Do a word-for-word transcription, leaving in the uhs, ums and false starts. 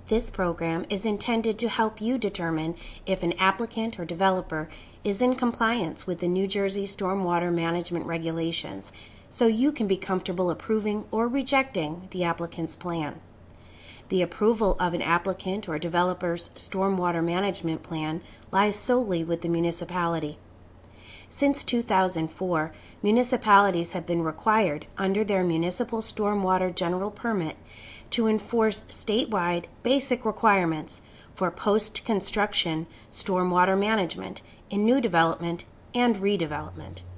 This program is intended to help you determine if an applicant or developer is in compliance with the New Jersey Stormwater Management Regulations, so you can be comfortable approving or rejecting the applicant's plan. The approval of an applicant or developer's stormwater management plan lies solely with the municipality. Since two thousand four, municipalities have been required under their municipal stormwater general permit to enforce statewide basic requirements for post-construction stormwater management in new development and redevelopment.